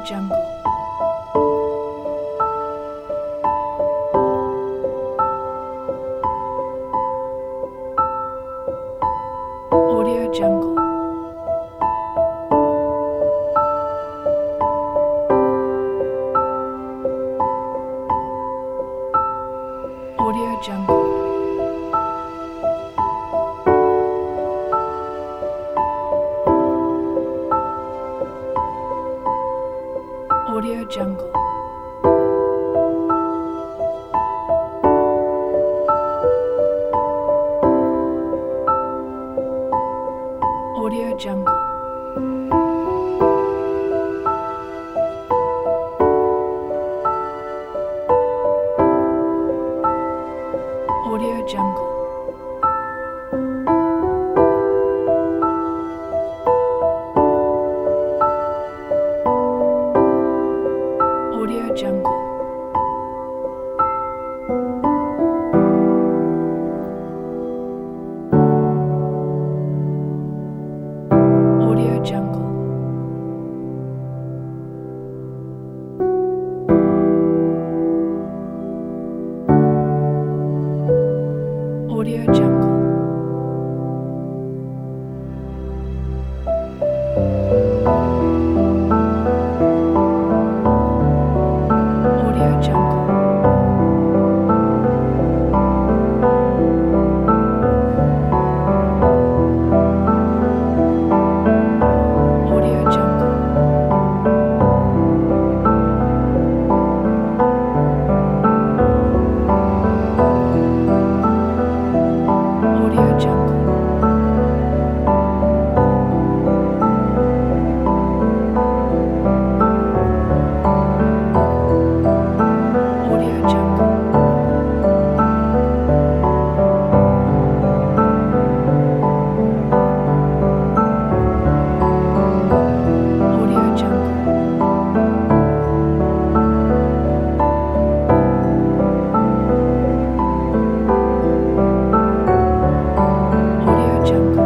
Jungle. Audio Jungle. Audio Jungle. Audio Jungle. Audio Jungle. Audio Jungle. Audio Jungle. Audio Jungle. Audio Jungle. Audio Jungle. Audio Jungle. Audio Jungle. Audio Jungle. Audio Jungle. Audio Jungle.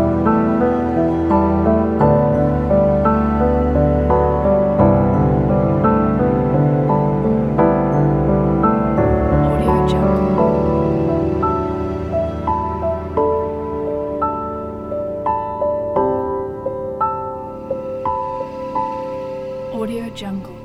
Audio Jungle. Audio Jungle.